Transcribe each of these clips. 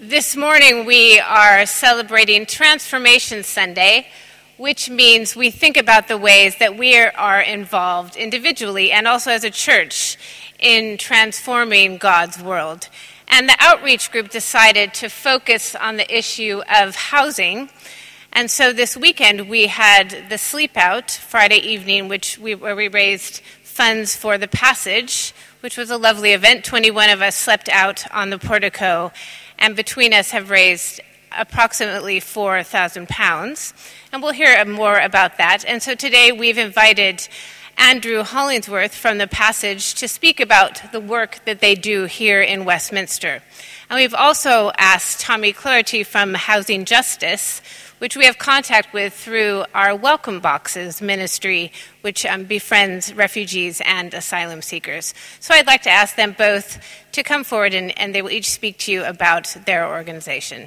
This morning we are celebrating Transformation Sunday, which means we think about the ways that we are involved individually and also as a church in transforming God's world. And the outreach group decided to focus on the issue of housing. And so this weekend we had the Sleep Out Friday evening, where we raised funds for the Passage, which was a lovely event. 21 of us slept out on the portico, and between us have raised approximately £4,000. And we'll hear more about that. And so today we've invited Andrew Hollingsworth from the Passage to speak about the work that they do here in Westminster. And we've also asked Tommy Clarity from Housing Justice, which we have contact with through our Welcome Boxes ministry, which befriends refugees and asylum seekers. So I'd like to ask them both to come forward, and they will each speak to you about their organization.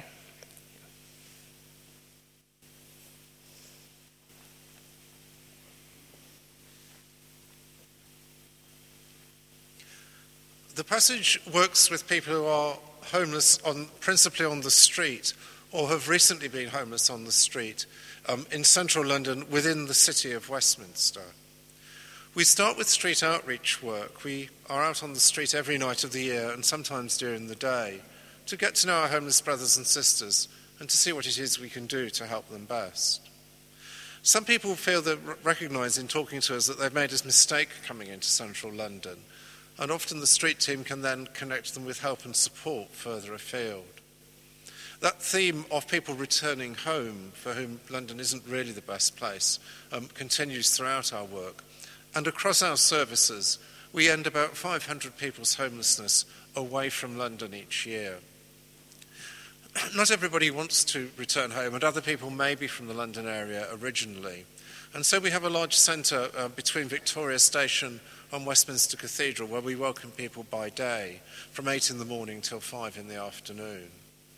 The Passage works with people who are homeless principally on the street, or have recently been homeless on the street in central London within the city of Westminster. We start with street outreach work. We are out on the street every night of the year and sometimes during the day to get to know our homeless brothers and sisters and to see what it is we can do to help them best. Some people recognise in talking to us that they've made a mistake coming into central London, and often the street team can then connect them with help and support further afield. That theme of people returning home, for whom London isn't really the best place, continues throughout our work. And across our services, we end about 500 people's homelessness away from London each year. Not everybody wants to return home, and other people may be from the London area originally. And so we have a large centre between Victoria Station and Westminster Cathedral, where we welcome people by day, from 8 in the morning till 5 in the afternoon.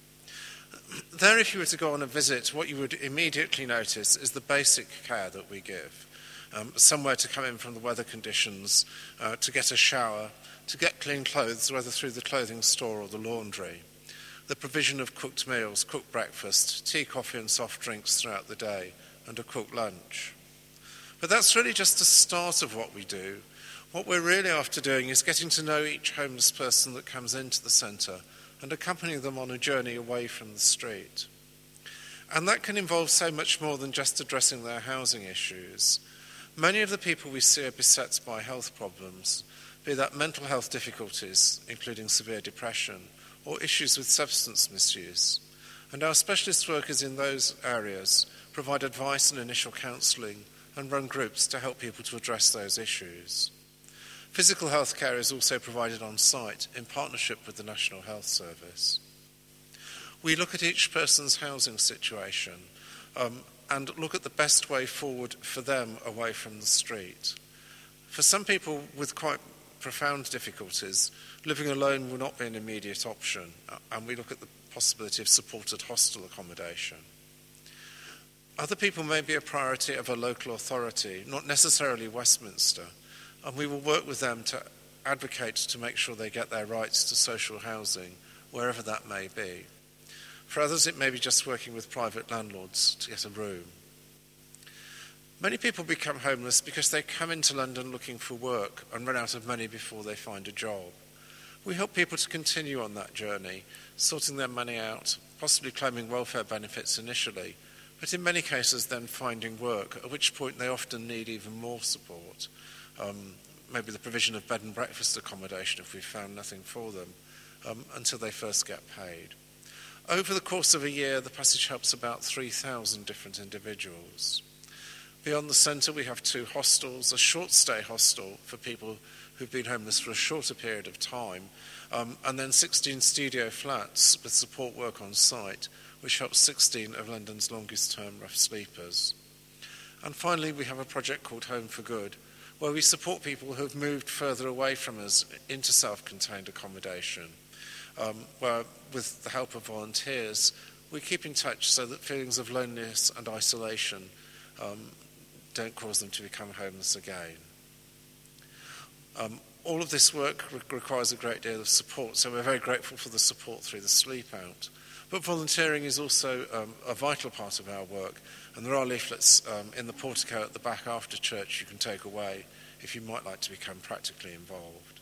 There, if you were to go on a visit, what you would immediately notice is the basic care that we give. Somewhere to come in from the weather conditions, to get a shower, to get clean clothes, whether through the clothing store or the laundry. The provision of cooked meals, cooked breakfast, tea, coffee and soft drinks throughout the day, and a cooked lunch. But that's really just the start of what we do. What we're really after doing is getting to know each homeless person that comes into the centre and accompanying them on a journey away from the street. And that can involve so much more than just addressing their housing issues. Many of the people we see are beset by health problems, be that mental health difficulties, including severe depression, or issues with substance misuse. And our specialist workers in those areas provide advice and initial counselling and run groups to help people to address those issues. Physical health care is also provided on site in partnership with the National Health Service. We look at each person's housing situation and look at the best way forward for them away from the street. For some people with quite profound difficulties, living alone will not be an immediate option, and we look at the possibility of supported hostel accommodation. Other people may be a priority of a local authority, not necessarily Westminster, and we will work with them to advocate to make sure they get their rights to social housing, wherever that may be. For others, it may be just working with private landlords to get a room. Many people become homeless because they come into London looking for work and run out of money before they find a job. We help people to continue on that journey, sorting their money out, possibly claiming welfare benefits initially, but in many cases then finding work, at which point they often need even more support. Maybe the provision of bed and breakfast accommodation if we've found nothing for them, until they first get paid. Over the course of a year, the Passage helps about 3,000 different individuals. Beyond the centre, we have 2 hostels, a short stay hostel for people who've been homeless for a shorter period of time, and then 16 studio flats with support work on site, which helps 16 of London's longest term rough sleepers. And finally, we have a project called Home for Good, where we support people who have moved further away from us into self-contained accommodation, where with the help of volunteers, we keep in touch so that feelings of loneliness and isolation don't cause them to become homeless again. All of this work requires a great deal of support, so we're very grateful for the support through the Sleep Out. But volunteering is also a vital part of our work, and there are leaflets in the portico at the back after church you can take away if you might like to become practically involved.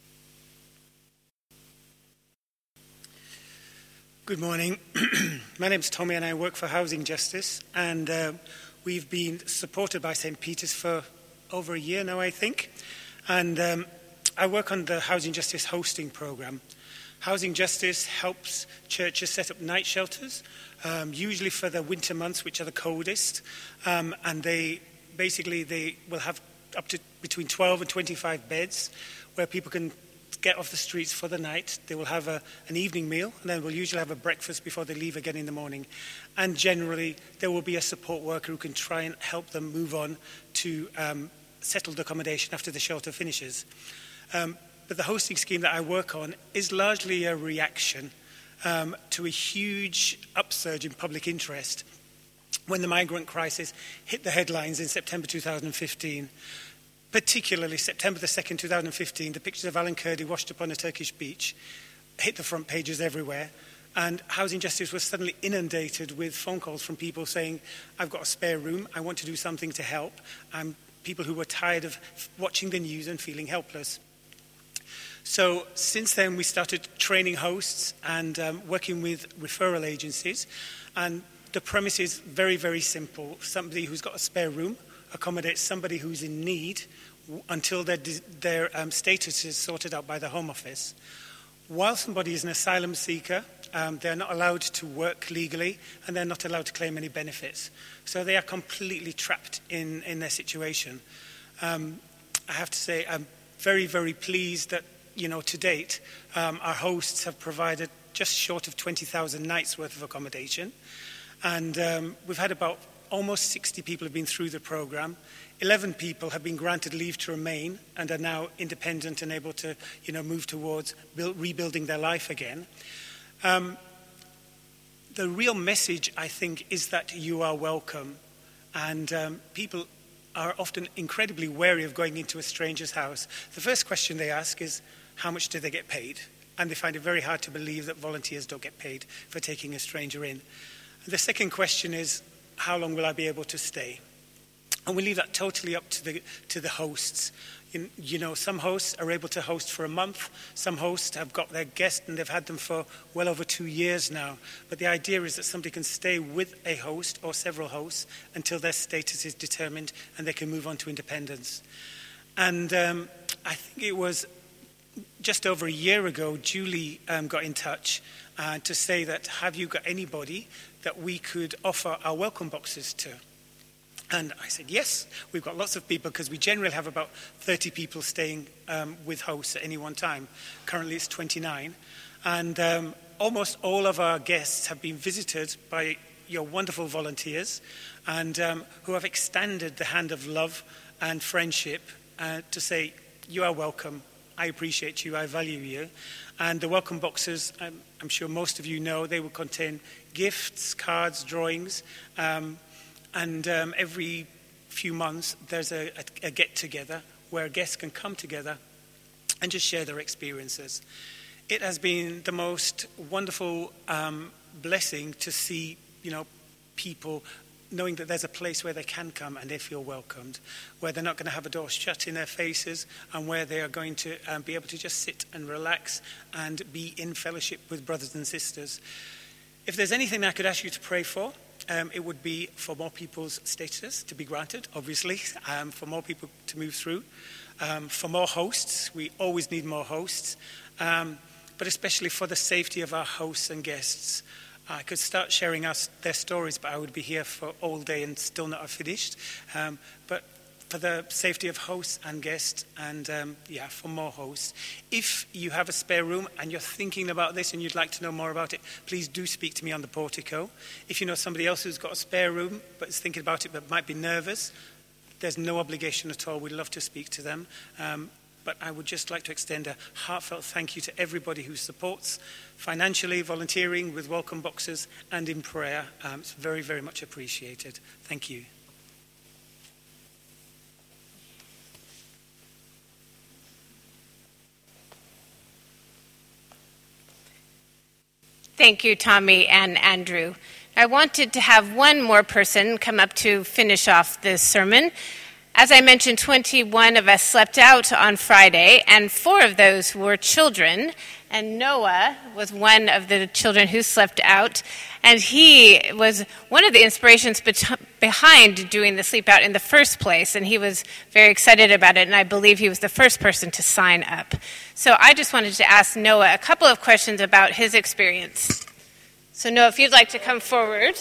Good morning. My name's Tommy and I work for Housing Justice, and we've been supported by St. Peter's for over a year now, I think. And I work on the Housing Justice hosting program. Housing Justice helps churches set up night shelters, usually for the winter months, which are the coldest. And they will have up to between 12 and 25 beds where people can get off the streets for the night. They will have an evening meal, and then we'll usually have a breakfast before they leave again in the morning. And generally, there will be a support worker who can try and help them move on to settled accommodation after the shelter finishes. But the hosting scheme that I work on is largely a reaction to a huge upsurge in public interest when the migrant crisis hit the headlines in September 2015. Particularly September the 2nd, 2015, the pictures of Alan Kurdi washed upon a Turkish beach hit the front pages everywhere. And Housing Justice was suddenly inundated with phone calls from people saying, I've got a spare room, I want to do something to help. People who were tired of watching the news and feeling helpless. So since then, we started training hosts and working with referral agencies. And the premise is very, very simple. Somebody who's got a spare room accommodates somebody who's in need until their status is sorted out by the Home Office. While somebody is an asylum seeker, they're not allowed to work legally and they're not allowed to claim any benefits. So they are completely trapped in their situation. I have to say I'm very, very pleased that, to date, our hosts have provided just short of 20,000 nights worth of accommodation. And we've had about almost 60 people have been through the program. 11 people have been granted leave to remain and are now independent and able to, move towards rebuilding their life again. The real message, I think, is that you are welcome. And people are often incredibly wary of going into a stranger's house. The first question they ask is, how much do they get paid? And they find it very hard to believe that volunteers don't get paid for taking a stranger in. And the second question is, how long will I be able to stay? And we leave that totally up to the hosts. Some hosts are able to host for a month. Some hosts have got their guests and they've had them for well over 2 years now. But the idea is that somebody can stay with a host or several hosts until their status is determined and they can move on to independence. And I think it was just over a year ago, Julie got in touch to say that, have you got anybody that we could offer our welcome boxes to? And I said, yes, we've got lots of people because we generally have about 30 people staying with hosts at any one time. Currently it's 29. And almost all of our guests have been visited by your wonderful volunteers and who have extended the hand of love and friendship to say, you are welcome. I appreciate you. I value you. And the welcome boxes, I'm sure most of you know, they will contain gifts, cards, drawings. And every few months, there's a get-together where guests can come together and just share their experiences. It has been the most wonderful blessing to see, people knowing that there's a place where they can come and they feel welcomed, where they're not going to have a door shut in their faces and where they are going to be able to just sit and relax and be in fellowship with brothers and sisters. If there's anything I could ask you to pray for, it would be for more people's status to be granted, obviously, for more people to move through, for more hosts. We always need more hosts, but especially for the safety of our hosts and guests. I could start sharing their stories, but I would be here for all day and still not have finished. But for the safety of hosts and guests, and for more hosts. If you have a spare room and you're thinking about this and you'd like to know more about it, please do speak to me on the portico. If you know somebody else who's got a spare room but is thinking about it but might be nervous, there's no obligation at all. We'd love to speak to them. But I would just like to extend a heartfelt thank you to everybody who supports financially, volunteering with welcome boxes and in prayer. It's very, very much appreciated. Thank you. Thank you, Tommy and Andrew. I wanted to have one more person come up to finish off this sermon. As I mentioned, 21 of us slept out on Friday, and 4 of those were children. And Noah was one of the children who slept out, and he was one of the inspirations behind doing the sleep out in the first place, and he was very excited about it, and I believe he was the first person to sign up. So I just wanted to ask Noah a couple of questions about his experience. So Noah, if you'd like to come forward.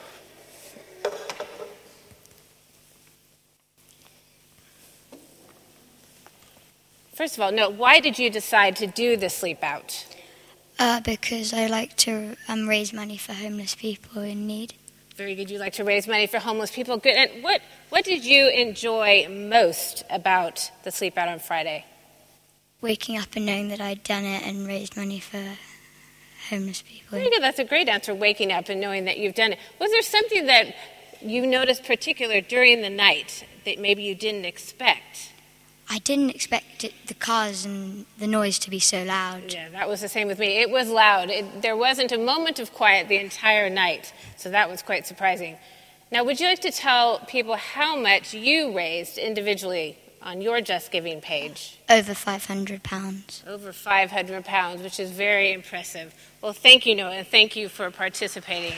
First of all, Noah, why did you decide to do the sleep out? Because I like to raise money for homeless people in need. Very good. You like to raise money for homeless people. Good. And what did you enjoy most about the sleep out on Friday? Waking up and knowing that I'd done it and raised money for homeless people. Very good. That's a great answer, waking up and knowing that you've done it. Was there something that you noticed particular during the night that maybe you didn't expect? I didn't expect the cars and the noise to be so loud. Yeah, that was the same with me. It was loud. There wasn't a moment of quiet the entire night, so that was quite surprising. Now, would you like to tell people how much you raised individually on your Just Giving page? Over £500. Over £500, which is very impressive. Well, thank you, Noah, and thank you for participating.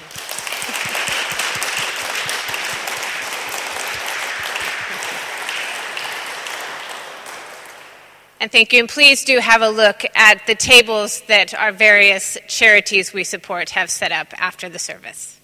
And thank you. And please do have a look at the tables that our various charities we support have set up after the service.